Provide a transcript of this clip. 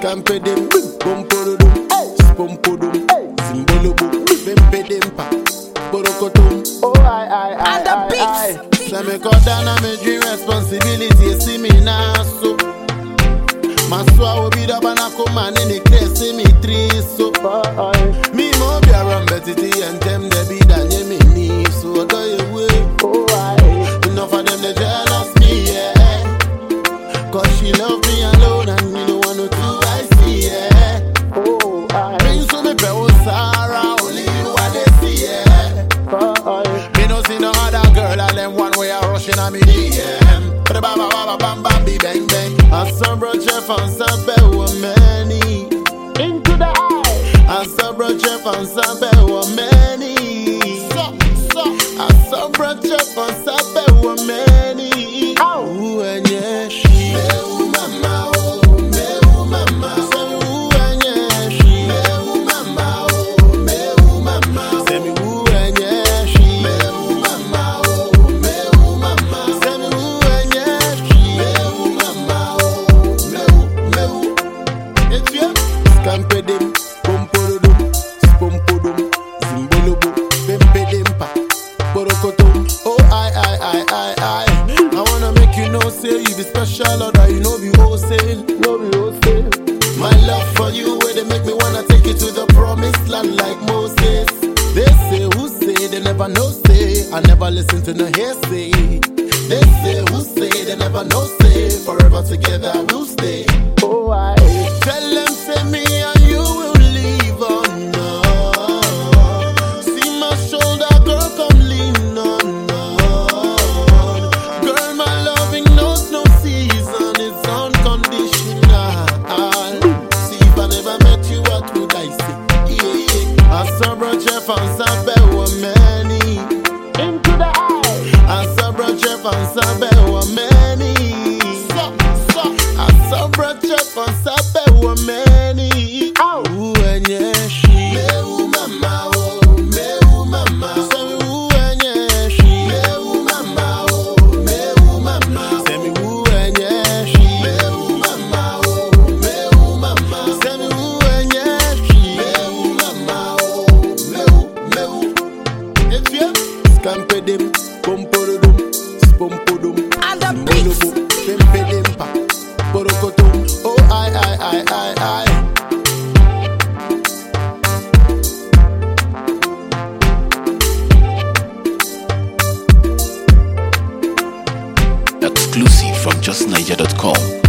Scampedem, Pompodum, Spompodum, Zimbolobo, Bempedempa, Borokotum. Oh, And the beats. So me cut down on my dream responsibility. See me now, so my soul will be the banana man in the case. See me three, so me more be around betty and them they be that you me need. So I go your way. Enough of them they jealous me, yeah. Cause she love me alone and me no want no two I see, yeah. Bring so me bell Sarah, only you want to see, yeah. Me no see no other girl and them one way are rushing on me, yeah. But baba baba bam bam be bang bang. I saw bro Jeff and Sabe were many. Into the eye. I saw bro Jeff and Sabe were many. I saw bro Jeff and Sabe were many. Ooh and yeah, she. Me mama, oh, me mama. Say me ooh and yeah, she. Me mama, oh, me mama. Say me ooh and yeah, she. Me mama, oh, me mama. Say me ooh and yeah, she. Me mama, oh, me. It's you. Scampedem, Pompodum, Spompodum, Zimbolobo, Bempedempa, Borokotum. Oh, I wanna make you know, say you be special, or that you know be wholesale. My love for you, where they make me wanna take you to the promised land like Moses. They say who say, they never know say. I never listen to no hearsay. They say who say, they never know say. Forever together we'll stay. Tell them say me and you will live on. See my shoulder, girl, come lean on. Girl, my loving knows no season, it's unconditional. See if I never met you, what would I say? Yeah. I saw bro Jeff and Sabe were many. Into the eye. I saw bro Jeff and Sabe were many. I saw bro Jeff and Sabe were many. Ooh and yeah, she. Me mama, oh, me mama. Say me ooh and yeah, she. Me mama, oh, me mama. Say me ooh and yeah, she. Me mama, oh, me mama. Say me ooh and yeah, she. Me mama, oh, me. It's you. Scampedem, Pompodum, Spompodum, And the beats. Zimbolobo, Bempedempa, Borokotum. Oh, I. Exclusive from justniger.com.